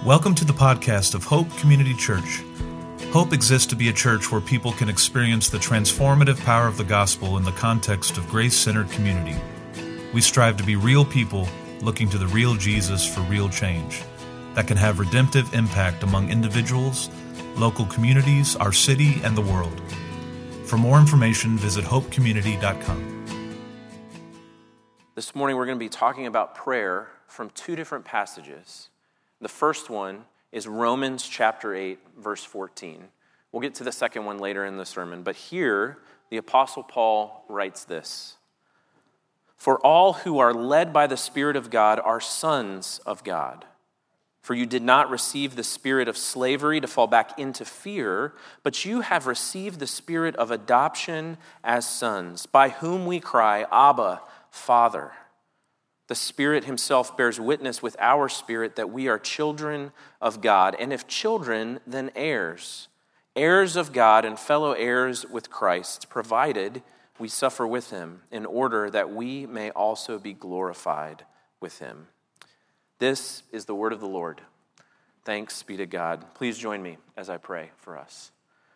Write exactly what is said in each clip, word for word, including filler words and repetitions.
Welcome to the podcast of Hope Community Church. Hope exists to be a church where people can experience the transformative power of the gospel in the context of grace-centered community. We strive to be real people looking to the real Jesus for real change that can have redemptive impact among individuals, local communities, our city, and the world. For more information, visit hope community dot com. This morning we're going to be talking about prayer from two different passages. The first one is Romans chapter eight, verse fourteen. We'll get to the second one later in the sermon, but here the Apostle Paul writes this: "For all who are led by the Spirit of God are sons of God. For you did not receive the spirit of slavery to fall back into fear, but you have received the spirit of adoption as sons, by whom we cry, Abba, Father. The Spirit himself bears witness with our spirit that we are children of God, and if children, then heirs, heirs of God and fellow heirs with Christ, provided we suffer with him, in order that we may also be glorified with him." This is the word of the Lord. Thanks be to God. Please join me as I pray for us.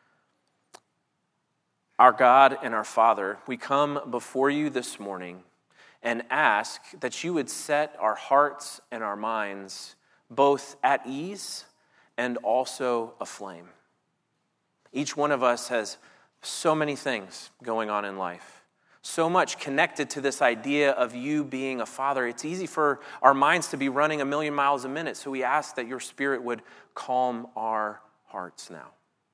Our God and our Father, we come before you this morning and ask that you would set our hearts and our minds both at ease and also aflame. Each one of us has so many things going on in life, so much connected to this idea of you being a father. It's easy for our minds to be running a million miles a minute, so we ask that your Spirit would calm our hearts now.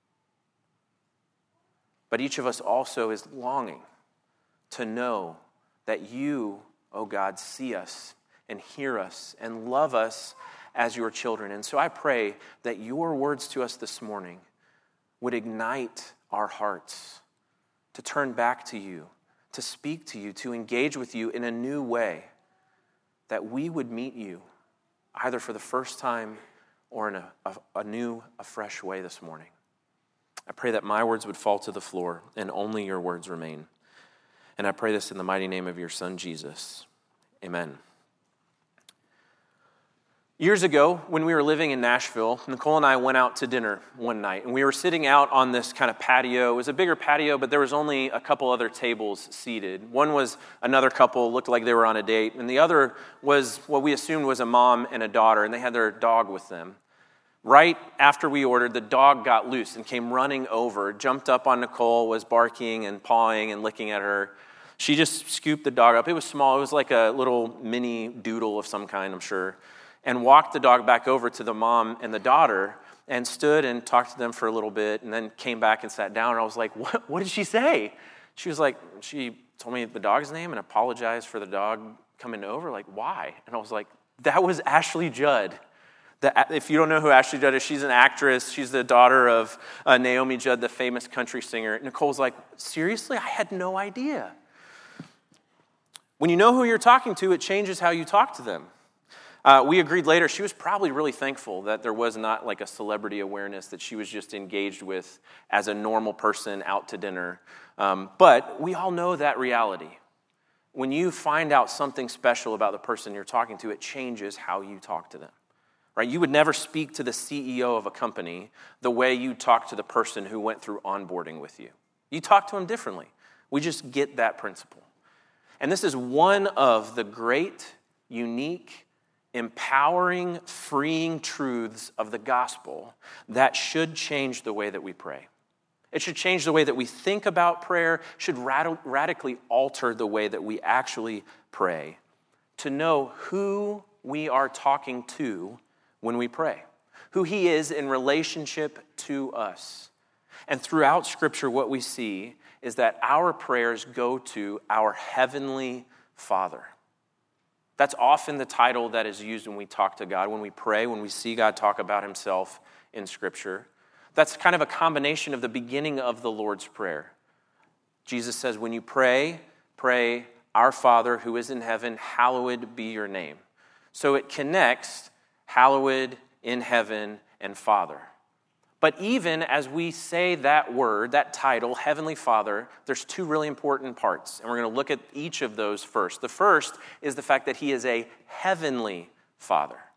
But each of us also is longing to know that you, oh God, see us and hear us and love us as your children. And so I pray that your words to us this morning would ignite our hearts to turn back to you, to speak to you, to engage with you in a new way, that we would meet you either for the first time or in a, a, a new, a fresh way this morning. I pray that my words would fall to the floor and only your words remain. And I pray this in the mighty name of your Son, Jesus. Amen. Years ago, when we were living in Nashville, Nicole and I went out to dinner one night, and we were sitting out on this kind of patio. It was a bigger patio, but there was only a couple other tables seated. One was another couple, looked like they were on a date, and the other was what we assumed was a mom and a daughter, and they had their dog with them. Right after we ordered, the dog got loose and came running over, jumped up on Nicole, was barking and pawing and licking at her. She just scooped the dog up. It was small. It was like a little mini doodle of some kind, I'm sure, and walked the dog back over to the mom and the daughter and stood and talked to them for a little bit and then came back and sat down. And I was like, what, what did she say? She was like, she told me the dog's name and apologized for the dog coming over. Like, why? And I was like, that was Ashley Judd. The, if you don't know who Ashley Judd is, she's an actress. She's the daughter of uh, Naomi Judd, the famous country singer. Nicole's like, seriously? I had no idea. When you know who you're talking to, it changes how you talk to them. Uh, we agreed later she was probably really thankful that there was not like a celebrity awareness that she was just engaged with as a normal person out to dinner. Um, but we all know that reality. When you find out something special about the person you're talking to, it changes how you talk to them. Right? You would never speak to the C E O of a company the way you talk to the person who went through onboarding with you. You talk to them differently. We just get that principle. And this is one of the great, unique, empowering, freeing truths of the gospel that should change the way that we pray. It should change the way that we think about prayer, should rad- radically alter the way that we actually pray, to know who we are talking to when we pray, who he is in relationship to us. And throughout Scripture, what we see is that our prayers go to our heavenly Father. That's often the title that is used when we talk to God, when we pray, when we see God talk about himself in Scripture. That's kind of a combination of the beginning of the Lord's Prayer. Jesus says, when you pray, pray, our Father who is in heaven, hallowed be your name. So it connects hallowed in heaven and Father. But even as we say that word, that title, Heavenly Father, there's two really important parts, and we're going to look at each of those first. The first is the fact that he is a heavenly Father.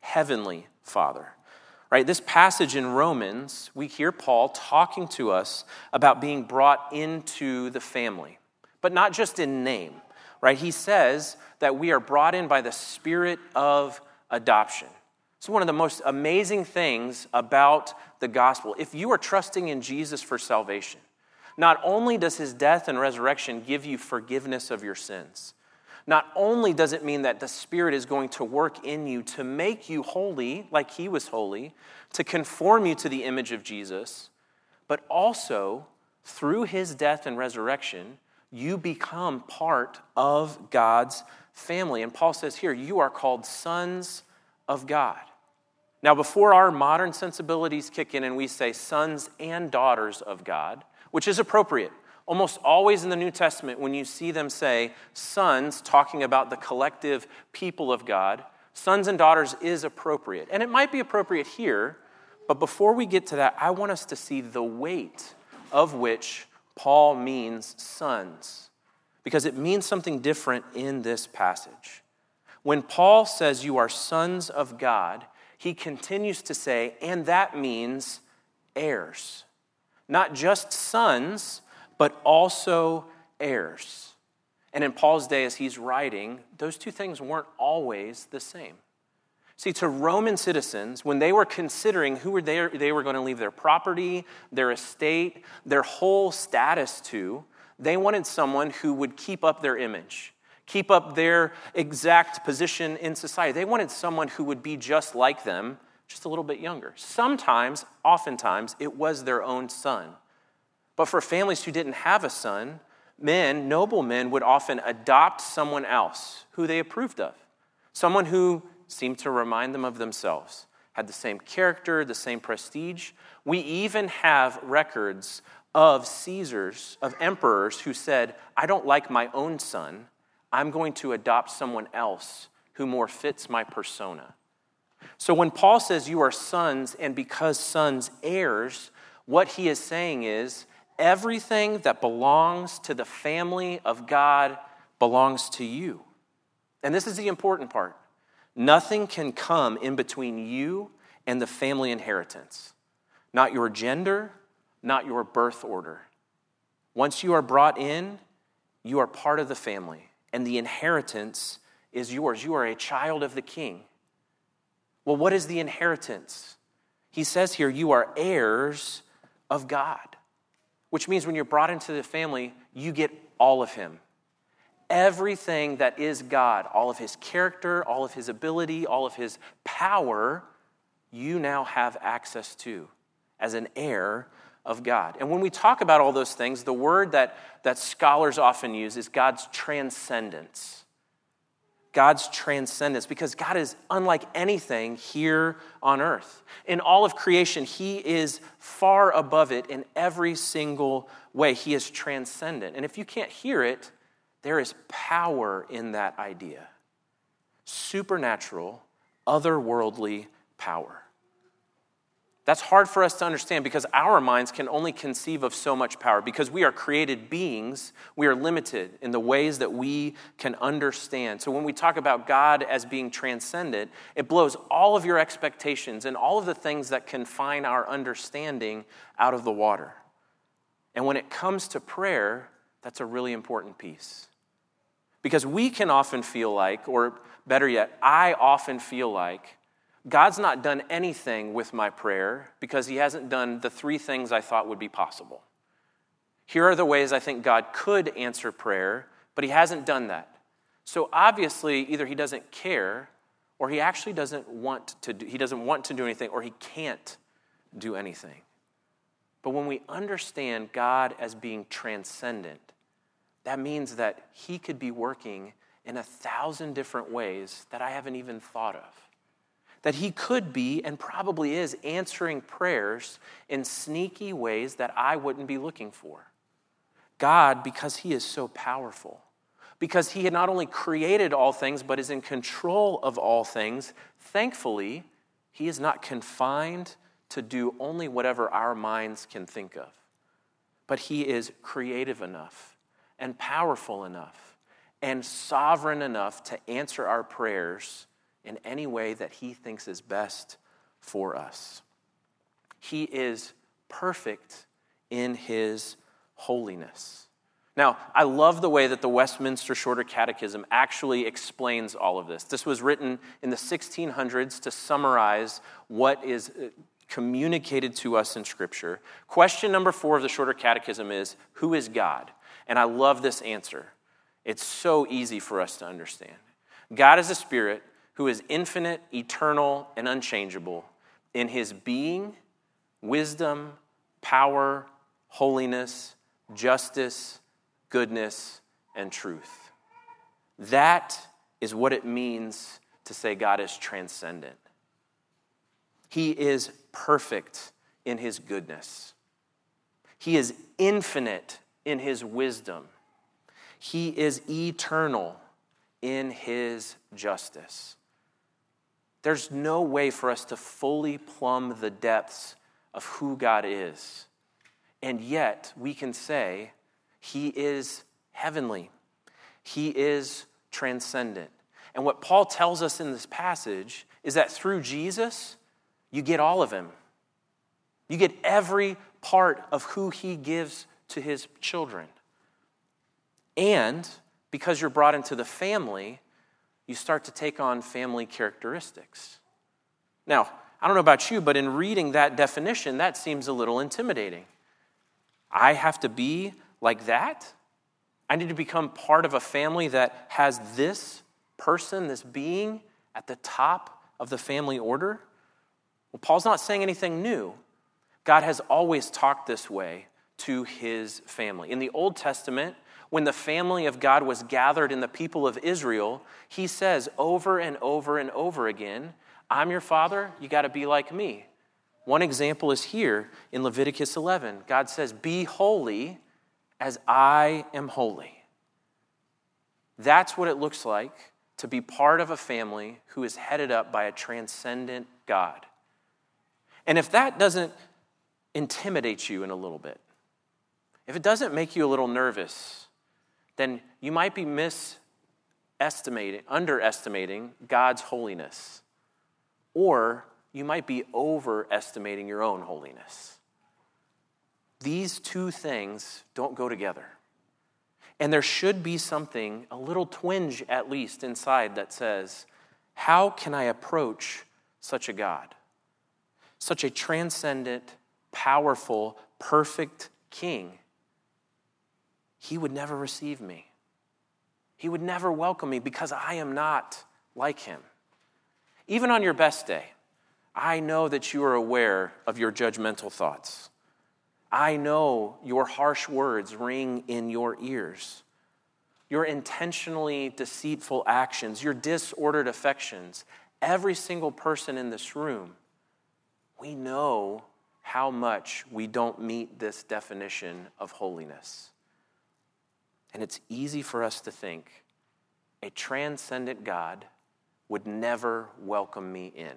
heavenly Father. Right? This passage in Romans, we hear Paul talking to us about being brought into the family, but not just in name. Right? He says that we are brought in by the spirit of adoption. It's one of the most amazing things about the gospel. If you are trusting in Jesus for salvation, not only does his death and resurrection give you forgiveness of your sins, not only does it mean that the Spirit is going to work in you to make you holy like he was holy, to conform you to the image of Jesus, but also through his death and resurrection, you become part of God's family. And Paul says here, you are called sons of God. Now, before our modern sensibilities kick in and we say sons and daughters of God, which is appropriate, almost always in the New Testament when you see them say sons, talking about the collective people of God, sons and daughters is appropriate. And it might be appropriate here, but before we get to that, I want us to see the weight of which Paul means sons, because it means something different in this passage. When Paul says you are sons of God, he continues to say, and that means heirs. Not just sons, but also heirs. And in Paul's day, as he's writing, those two things weren't always the same. See, to Roman citizens, when they were considering who were they, they were going to leave their property, their estate, their whole status to, they wanted someone who would keep up their image, keep up their exact position in society. They wanted someone who would be just like them, just a little bit younger. Sometimes, oftentimes, it was their own son. But for families who didn't have a son, men, noble men, would often adopt someone else who they approved of, someone who seemed to remind them of themselves, had the same character, the same prestige. We even have records of Caesars, of emperors who said, I don't like my own son, I'm going to adopt someone else who more fits my persona. So when Paul says you are sons, and because sons heirs, what he is saying is everything that belongs to the family of God belongs to you. And this is the important part. Nothing can come in between you and the family inheritance. Not your gender, not your birth order. Once you are brought in, you are part of the family, and the inheritance is yours. You are a child of the King. Well, what is the inheritance? He says here, you are heirs of God, which means when you're brought into the family, you get all of him. Everything that is God, all of his character, all of his ability, all of his power, you now have access to as an heir of God. And when we talk about all those things, the word that, that scholars often use is God's transcendence. God's transcendence, because God is unlike anything here on earth. In all of creation, he is far above it in every single way. He is transcendent. And if you can't hear it, there is power in that idea. Supernatural, otherworldly power. That's hard for us to understand because our minds can only conceive of so much power. Because we are created beings, we are limited in the ways that we can understand. So when we talk about God as being transcendent, it blows all of your expectations and all of the things that confine our understanding out of the water. And when it comes to prayer, that's a really important piece. Because we can often feel like, or better yet, I often feel like, God's not done anything with my prayer because he hasn't done the three things I thought would be possible. Here are the ways I think God could answer prayer, but he hasn't done that. So obviously, either he doesn't care, or he actually doesn't want to do, he doesn't want to do anything, or he can't do anything. But when we understand God as being transcendent, that means that he could be working in a thousand different ways that I haven't even thought of. That he could be, and probably is, answering prayers in sneaky ways that I wouldn't be looking for. God, because he is so powerful, because he had not only created all things, but is in control of all things, thankfully, he is not confined to do only whatever our minds can think of. But he is creative enough, and powerful enough, and sovereign enough to answer our prayers in any way that he thinks is best for us. He is perfect in his holiness. Now, I love the way that the Westminster Shorter Catechism actually explains all of this. This was written in the sixteen hundreds to summarize what is communicated to us in Scripture. Question number four of the Shorter Catechism is, who is God? And I love this answer. It's so easy for us to understand. God is a spirit who is infinite, eternal, and unchangeable in his being, wisdom, power, holiness, justice, goodness, and truth. That is what it means to say God is transcendent. He is perfect in his goodness. He is infinite in his wisdom. He is eternal in his justice. There's no way for us to fully plumb the depths of who God is. And yet, we can say he is heavenly. He is transcendent. And what Paul tells us in this passage is that through Jesus, you get all of him. You get every part of who he gives to his children. And because you're brought into the family, you start to take on family characteristics. Now, I don't know about you, but in reading that definition, that seems a little intimidating. I have to be like that? I need to become part of a family that has this person, this being, at the top of the family order? Well, Paul's not saying anything new. God has always talked this way to his family. In the Old Testament, when the family of God was gathered in the people of Israel, he says over and over and over again, I'm your father, you got to be like me. One example is here in Leviticus eleven. God says, be holy as I am holy. That's what it looks like to be part of a family who is headed up by a transcendent God. And if that doesn't intimidate you in a little bit, if it doesn't make you a little nervous, then you might be misestimating, underestimating God's holiness. Or you might be overestimating your own holiness. These two things don't go together. And there should be something, a little twinge at least inside that says, how can I approach such a God? Such a transcendent, powerful, perfect king. He would never receive me. He would never welcome me because I am not like him. Even on your best day, I know that you are aware of your judgmental thoughts. I know your harsh words ring in your ears. Your intentionally deceitful actions, your disordered affections, every single person in this room, we know how much we don't meet this definition of holiness. And it's easy for us to think a transcendent God would never welcome me in.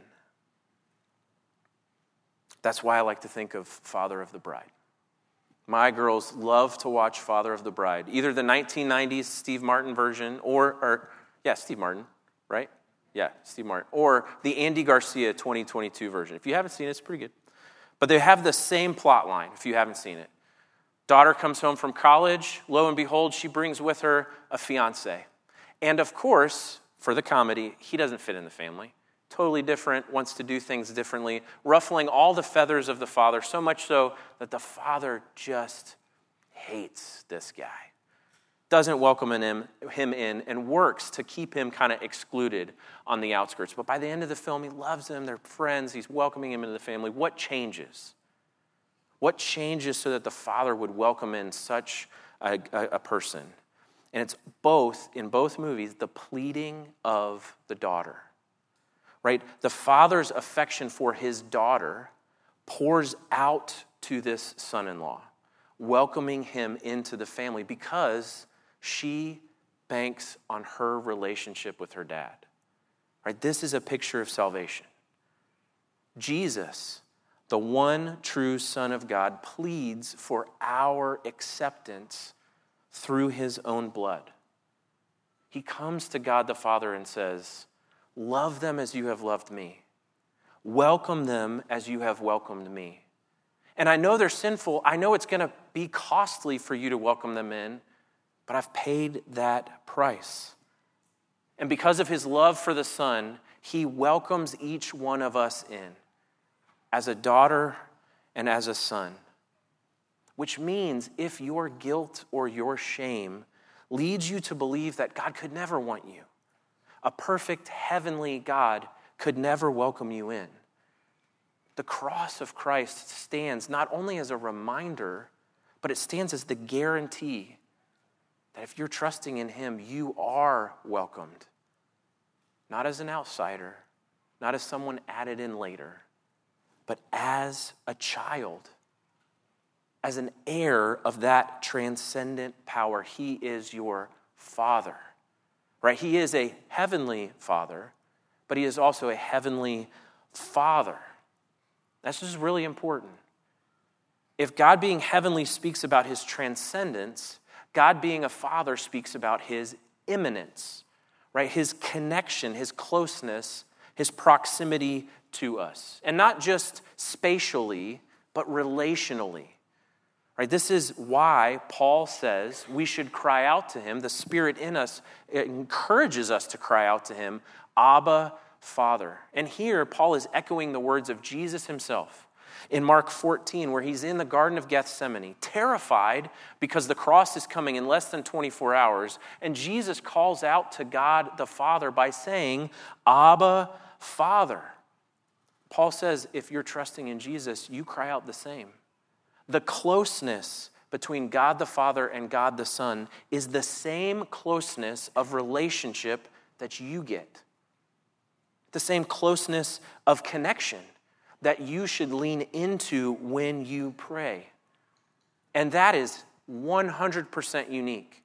That's why I like to think of Father of the Bride. My girls love to watch Father of the Bride, either the nineteen nineties Steve Martin version or, or yeah, Steve Martin, right? Yeah, Steve Martin. Or the Andy Garcia twenty twenty-two version. If you haven't seen it, it's pretty good. But they have the same plot line, if you haven't seen it. Daughter comes home from college. Lo and behold, she brings with her a fiancé. And of course, for the comedy, he doesn't fit in the family. Totally different, wants to do things differently, ruffling all the feathers of the father, so much so that the father just hates this guy. Doesn't welcome him, him in and works to keep him kind of excluded on the outskirts. But by the end of the film, he loves him. They're friends. He's welcoming him into the family. What changes? What changes so that the father would welcome in such a, a, a person? And it's both, in both movies, the pleading of the daughter. Right? The father's affection for his daughter pours out to this son-in-law, welcoming him into the family because she banks on her relationship with her dad. Right? This is a picture of salvation. Jesus, the one true Son of God, pleads for our acceptance through his own blood. He comes to God the Father and says, Love them as you have loved me. Welcome them as you have welcomed me. And I know they're sinful. I know it's going to be costly for you to welcome them in, but I've paid that price. And because of his love for the Son, he welcomes each one of us in as a daughter and as a son. Which means if your guilt or your shame leads you to believe that God could never want you, a perfect heavenly God could never welcome you in, the cross of Christ stands not only as a reminder, but it stands as the guarantee that if you're trusting in him, you are welcomed. Not as an outsider, not as someone added in later, but as a child, as an heir of that transcendent power. He is your Father, right? He is a heavenly Father, but he is also a heavenly Father. That's just really important. If God being heavenly speaks about his transcendence, God being a father speaks about his immanence, right? His connection, his closeness, his proximity to us. And not just spatially, but relationally. Right? This is why Paul says we should cry out to him. The Spirit in us encourages us to cry out to him, Abba, Father. And here, Paul is echoing the words of Jesus himself in Mark fourteen, where he's in the Garden of Gethsemane, terrified because the cross is coming in less than twenty-four hours, and Jesus calls out to God the Father by saying, Abba, Father. Paul says, if you're trusting in Jesus, you cry out the same. The closeness between God the Father and God the Son is the same closeness of relationship that you get. The same closeness of connection that you should lean into when you pray. And that is one hundred percent unique,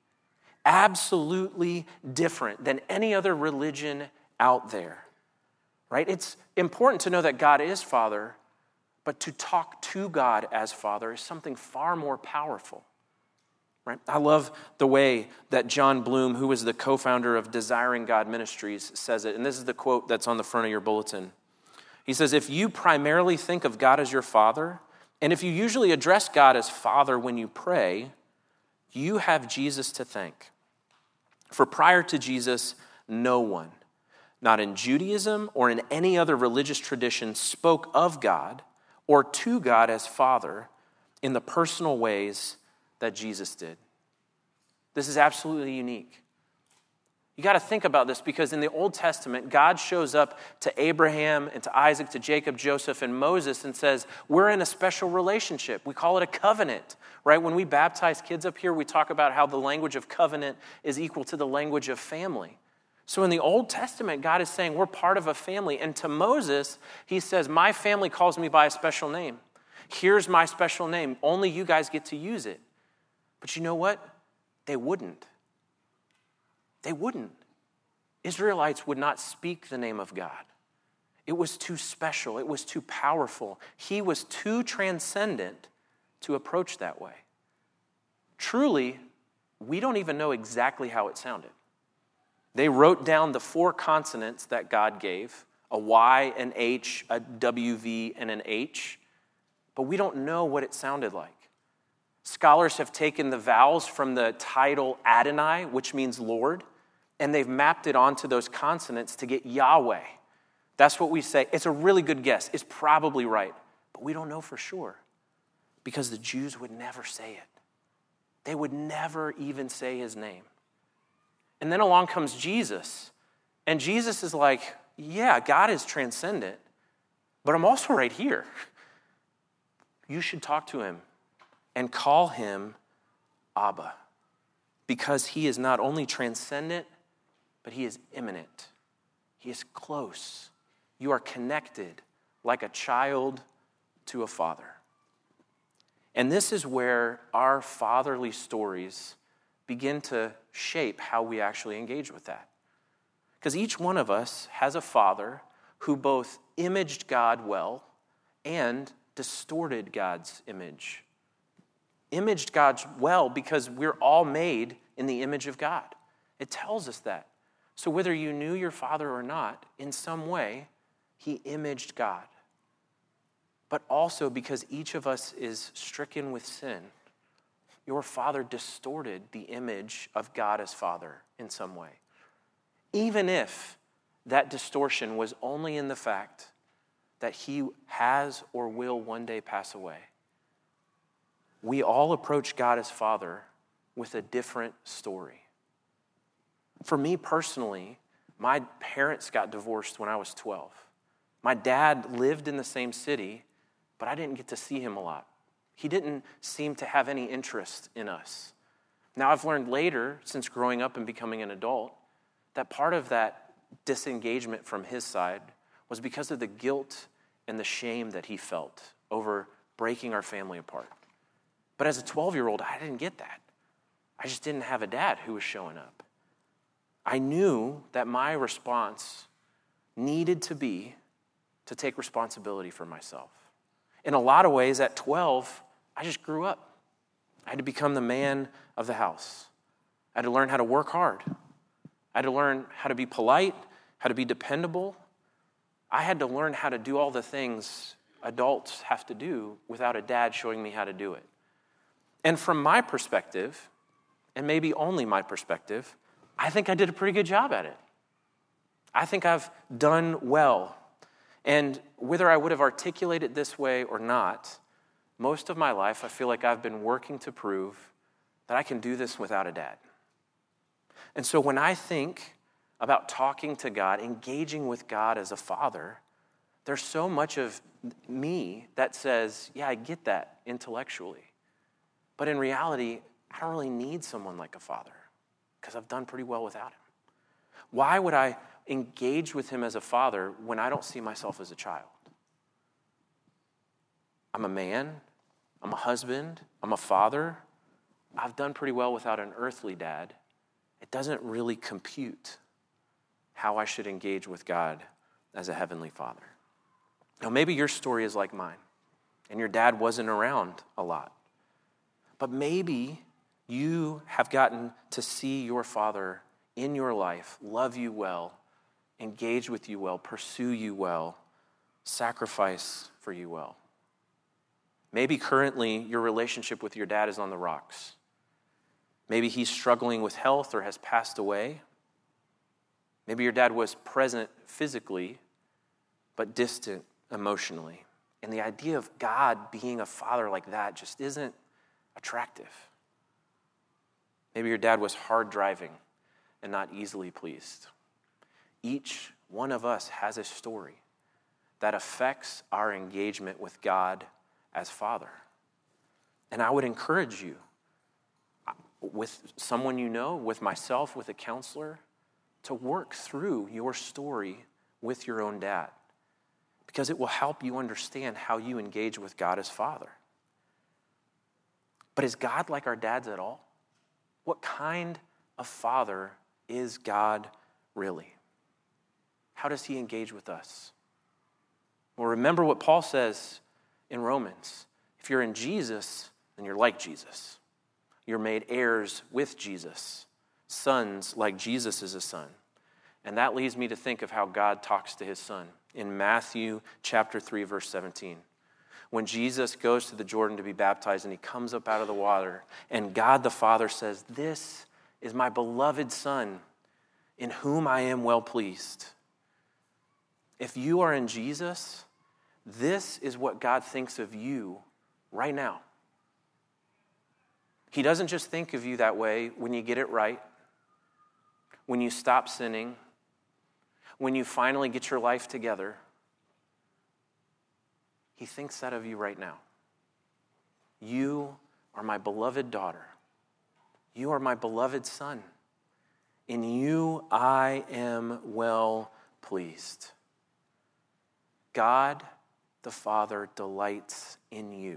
absolutely different than any other religion out there, right? It's important to know that God is Father, but to talk to God as Father is something far more powerful, right? I love the way that John Bloom, who was the co-founder of Desiring God Ministries, says it. And this is the quote that's on the front of your bulletin. He says, if you primarily think of God as your Father, and if you usually address God as Father when you pray, you have Jesus to thank. For prior to Jesus, no one, not in Judaism or in any other religious tradition, spoke of God or to God as Father in the personal ways that Jesus did. This is absolutely unique. You got to think about this because in the Old Testament, God shows up to Abraham and to Isaac, to Jacob, Joseph, and Moses and says, we're in a special relationship. We call it a covenant, right? When we baptize kids up here, we talk about how the language of covenant is equal to the language of family. So in the Old Testament, God is saying we're part of a family. And to Moses, he says, my family calls me by a special name. Here's my special name. Only you guys get to use it. But you know what? They wouldn't. They wouldn't. Israelites would not speak the name of God. It was too special. It was too powerful. He was too transcendent to approach that way. Truly, we don't even know exactly how it sounded. They wrote down the four consonants that God gave, a Y, an H, a W, V, and an H, but we don't know what it sounded like. Scholars have taken the vowels from the title Adonai, which means Lord, and they've mapped it onto those consonants to get Yahweh. That's what we say. It's a really good guess. It's probably right, but we don't know for sure because the Jews would never say it. They would never even say his name. And then along comes Jesus, and Jesus is like, yeah, God is transcendent, but I'm also right here. You should talk to him and call him Abba, because he is not only transcendent, but he is immanent. He is close. You are connected like a child to a father. And this is where our fatherly stories begin to shape how we actually engage with that. Because each one of us has a father who both imaged God well and distorted God's image. Imaged God well because we're all made in the image of God. It tells us that. So whether you knew your father or not, in some way, he imaged God. But also because each of us is stricken with sin, your father distorted the image of God as Father in some way. Even if that distortion was only in the fact that he has or will one day pass away. We all approach God as Father with a different story. For me personally, my parents got divorced when I was twelve. My dad lived in the same city, but I didn't get to see him a lot. He didn't seem to have any interest in us. Now, I've learned later, since growing up and becoming an adult, that part of that disengagement from his side was because of the guilt and the shame that he felt over breaking our family apart. But as a twelve-year-old, I didn't get that. I just didn't have a dad who was showing up. I knew that my response needed to be to take responsibility for myself. In a lot of ways, at twelve, I just grew up. I had to become the man of the house. I had to learn how to work hard. I had to learn how to be polite, how to be dependable. I had to learn how to do all the things adults have to do without a dad showing me how to do it. And from my perspective, and maybe only my perspective, I think I did a pretty good job at it. I think I've done well. And whether I would have articulated it this way or not, most of my life I feel like I've been working to prove that I can do this without a dad. And so when I think about talking to God, engaging with God as a father, there's so much of me that says, yeah, I get that intellectually. But in reality, I don't really need someone like a father because I've done pretty well without him. Why would I engage with him as a father when I don't see myself as a child? I'm a man, I'm a husband, I'm a father. I've done pretty well without an earthly dad. It doesn't really compute how I should engage with God as a heavenly father. Now, maybe your story is like mine, and your dad wasn't around a lot. But maybe you have gotten to see your father in your life love you well, engage with you well, pursue you well, sacrifice for you well. Maybe currently your relationship with your dad is on the rocks. Maybe he's struggling with health or has passed away. Maybe your dad was present physically, but distant emotionally. And the idea of God being a father like that just isn't attractive. Maybe your dad was hard driving and not easily pleased. Each one of us has a story that affects our engagement with God as Father. And I would encourage you, with someone you know, with myself, with a counselor, to work through your story with your own dad, because it will help you understand how you engage with God as Father. But is God like our dads at all? What kind of father is God really? How does he engage with us? Well, remember what Paul says in Romans. If you're in Jesus, then you're like Jesus. You're made heirs with Jesus, sons like Jesus is a son. And that leads me to think of how God talks to his son in Matthew chapter three, verse seventeen. When Jesus goes to the Jordan to be baptized and he comes up out of the water, and God the Father says, "This is my beloved Son, in whom I am well pleased." If you are in Jesus, this is what God thinks of you right now. He doesn't just think of you that way when you get it right, when you stop sinning, when you finally get your life together. He thinks that of you right now. You are my beloved daughter. You are my beloved son. In you I am well pleased. God the Father delights in you.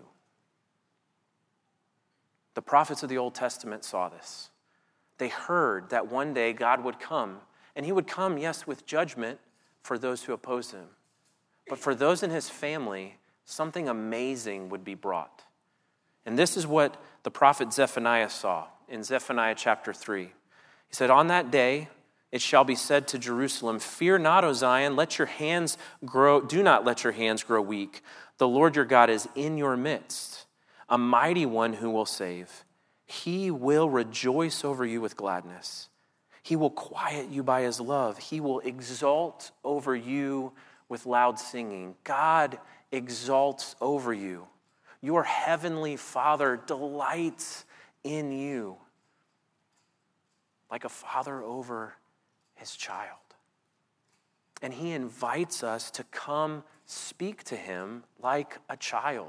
The prophets of the Old Testament saw this. They heard that one day God would come, and he would come, yes, with judgment for those who opposed him. But for those in his family, something amazing would be brought. And this is what the prophet Zephaniah saw in Zephaniah chapter three. He said, "On that day, It shall be said to Jerusalem, fear not, O Zion, let your hands grow, do not let your hands grow weak. The Lord your God is in your midst, a mighty one who will save. He will rejoice over you with gladness. He will quiet you by his love. He will exalt over you with loud singing. God exalts over you. Your heavenly Father delights in you like a father over his child. And he invites us to come speak to him like a child.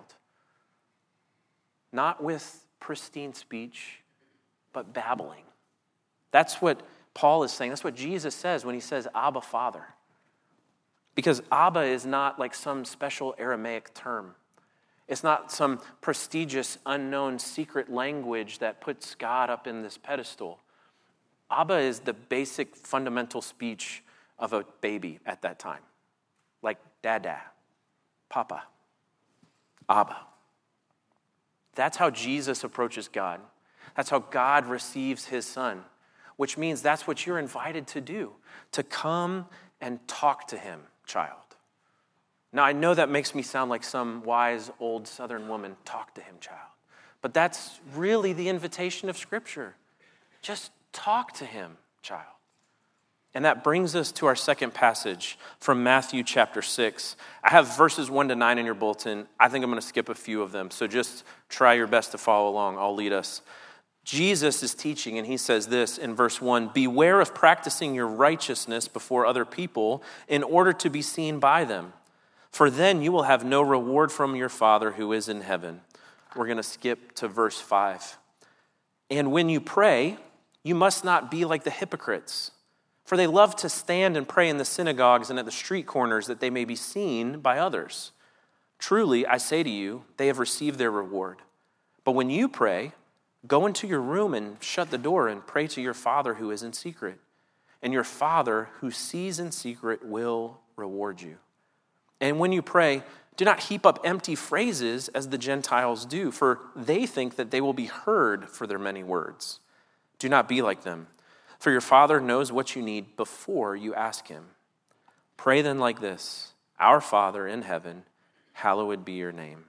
Not with pristine speech, but babbling. That's what Paul is saying. That's what Jesus says when he says, Abba, Father. Because Abba is not like some special Aramaic term. It's not some prestigious, unknown, secret language that puts God up in this pedestal. Abba is the basic fundamental speech of a baby at that time. Like Dada, Papa, Abba. That's how Jesus approaches God. That's how God receives his son, which means that's what you're invited to do, to come and talk to him, child. Now, I know that makes me sound like some wise old Southern woman, talk to him, child. But that's really the invitation of Scripture. Just talk to him, child. And that brings us to our second passage from Matthew chapter six. I have verses one to nine in your bulletin. I think I'm going to skip a few of them, so just try your best to follow along. I'll lead us. Jesus is teaching, and he says this in verse one, beware of practicing your righteousness before other people in order to be seen by them, for then you will have no reward from your Father who is in heaven. We're going to skip to verse five. And when you pray, you must not be like the hypocrites, for they love to stand and pray in the synagogues and at the street corners that they may be seen by others. Truly, I say to you, they have received their reward. But when you pray, go into your room and shut the door and pray to your Father who is in secret. And your Father who sees in secret will reward you. And when you pray, do not heap up empty phrases as the Gentiles do, for they think that they will be heard for their many words. Do not be like them, for your Father knows what you need before you ask him. Pray then like this, our Father in heaven, hallowed be your name.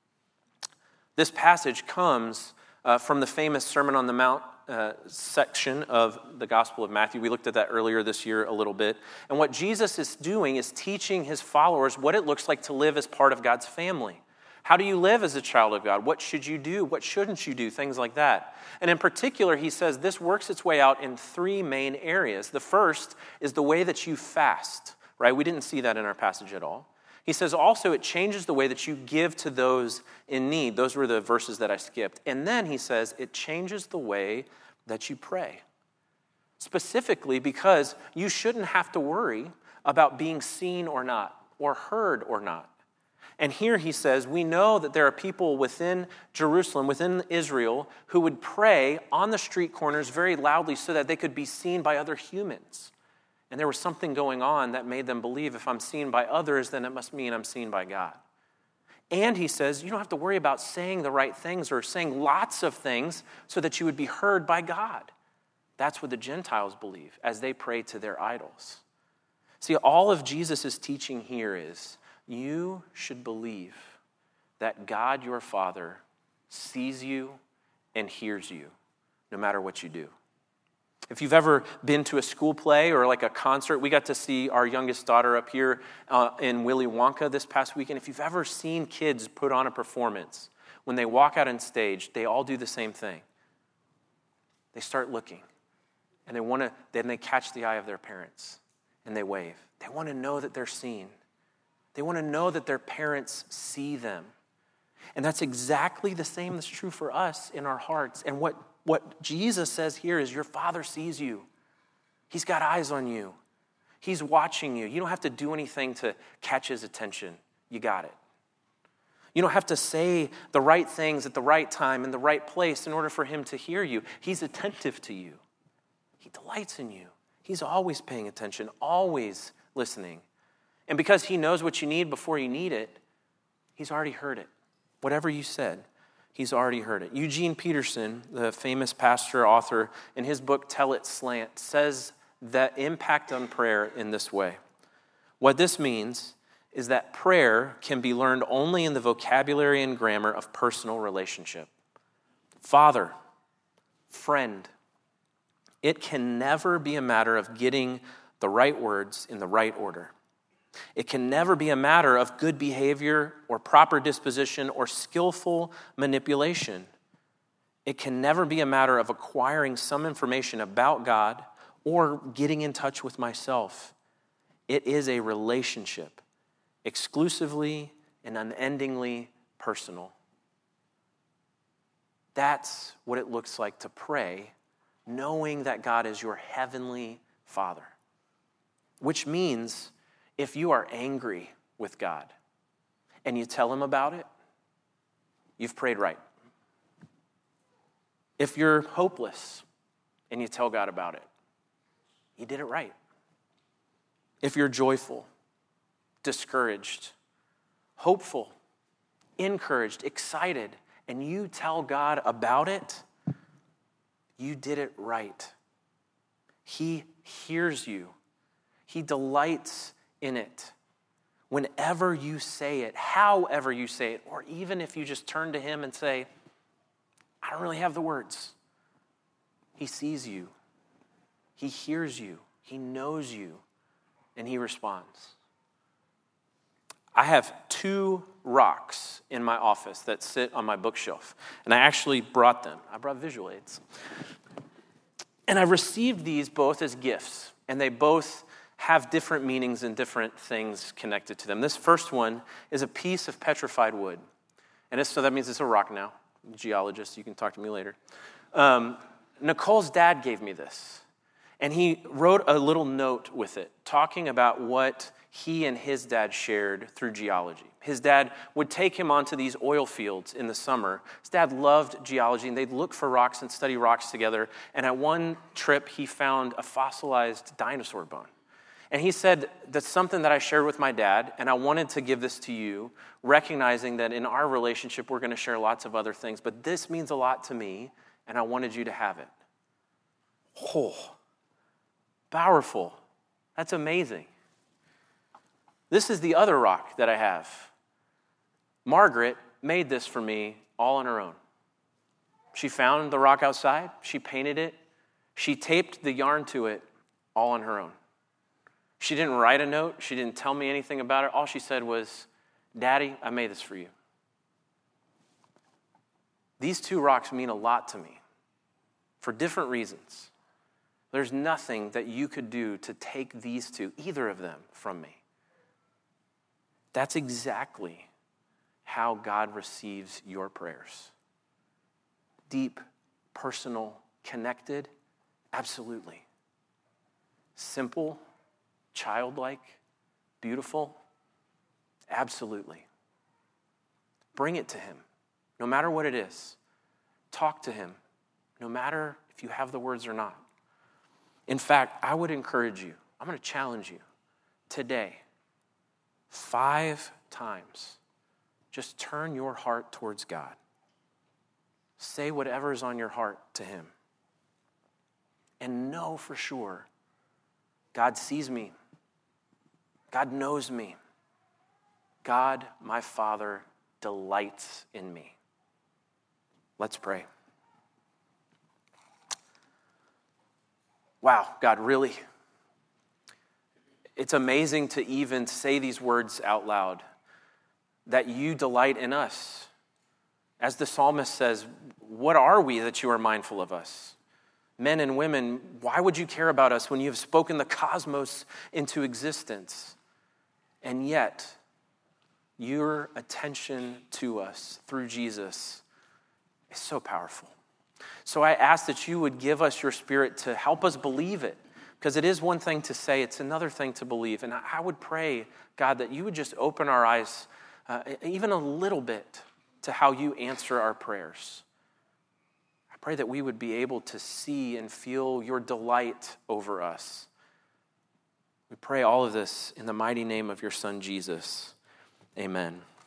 This passage comes uh, from the famous Sermon on the Mount uh, section of the Gospel of Matthew. We looked at that earlier this year a little bit. And what Jesus is doing is teaching his followers what it looks like to live as part of God's family. How do you live as a child of God? What should you do? What shouldn't you do? Things like that. And in particular, he says this works its way out in three main areas. The first is the way that you fast, right? We didn't see that in our passage at all. He says also it changes the way that you give to those in need. Those were the verses that I skipped. And then he says it changes the way that you pray. Specifically because you shouldn't have to worry about being seen or not, or heard or not. And here he says, we know that there are people within Jerusalem, within Israel, who would pray on the street corners very loudly so that they could be seen by other humans. And there was something going on that made them believe if I'm seen by others, then it must mean I'm seen by God. And he says, you don't have to worry about saying the right things or saying lots of things so that you would be heard by God. That's what the Gentiles believe as they pray to their idols. See, all of Jesus' teaching here is, you should believe that God, your Father, sees you and hears you, no matter what you do. If you've ever been to a school play or like a concert, we got to see our youngest daughter up here uh, in Willy Wonka this past weekend. If you've ever seen kids put on a performance, when they walk out on stage, they all do the same thing. They start looking, and they want to. Then they catch the eye of their parents, and they wave. They want to know that they're seen. They want to know that their parents see them. And that's exactly the same that's true for us in our hearts. And what, what Jesus says here is your Father sees you. He's got eyes on you. He's watching you. You don't have to do anything to catch his attention. You got it. You don't have to say the right things at the right time in the right place in order for him to hear you. He's attentive to you. He delights in you. He's always paying attention, always listening. And because he knows what you need before you need it, he's already heard it. Whatever you said, he's already heard it. Eugene Peterson, the famous pastor, author, in his book, Tell It Slant, says the impact on prayer in this way. What this means is that prayer can be learned only in the vocabulary and grammar of personal relationship. Father, friend. It can never be a matter of getting the right words in the right order. It can never be a matter of good behavior or proper disposition or skillful manipulation. It can never be a matter of acquiring some information about God or getting in touch with myself. It is a relationship, exclusively and unendingly personal. That's what it looks like to pray, knowing that God is your heavenly Father. Which means if you are angry with God and you tell him about it, you've prayed right. If you're hopeless and you tell God about it, you did it right. If you're joyful, discouraged, hopeful, encouraged, excited, and you tell God about it, you did it right. He hears you. He delights in it. Whenever you say it, however you say it, or even if you just turn to him and say, I don't really have the words. He sees you. He hears you. He knows you. And he responds. I have two rocks in my office that sit on my bookshelf. And I actually brought them. I brought visual aids. And I received these both as gifts. And they both have different meanings and different things connected to them. This first one is a piece of petrified wood. And it's, so that means it's a rock now. Geologist, you can talk to me later. Um, Nicole's dad gave me this. And he wrote a little note with it, talking about what he and his dad shared through geology. His dad would take him onto these oil fields in the summer. His dad loved geology, and they'd look for rocks and study rocks together. And at one trip, he found a fossilized dinosaur bone. And he said, that's something that I shared with my dad, and I wanted to give this to you, recognizing that in our relationship, we're going to share lots of other things, but this means a lot to me, and I wanted you to have it. Oh, powerful. That's amazing. This is the other rock that I have. Margaret made this for me all on her own. She found the rock outside. She painted it. She taped the yarn to it all on her own. She didn't write a note. She didn't tell me anything about it. All she said was, Daddy, I made this for you. These two rocks mean a lot to me for different reasons. There's nothing that you could do to take these two, either of them, from me. That's exactly how God receives your prayers. Deep, personal, connected, absolutely. Simple, childlike, beautiful, absolutely. Bring it to him, no matter what it is. Talk to him, no matter if you have the words or not. In fact, I would encourage you, I'm going to challenge you today, five times, just turn your heart towards God. Say whatever is on your heart to him. And know for sure, God sees me. God knows me. God, my Father, delights in me. Let's pray. Wow, God, really? It's amazing to even say these words out loud, that you delight in us. As the psalmist says, what are we that you are mindful of us? Men and women, why would you care about us when you have spoken the cosmos into existence? And yet, your attention to us through Jesus is so powerful. So I ask that you would give us your Spirit to help us believe it, because it is one thing to say, it's another thing to believe. And I would pray, God, that you would just open our eyes uh, even a little bit to how you answer our prayers. I pray that we would be able to see and feel your delight over us. We pray all of this in the mighty name of your Son, Jesus. Amen.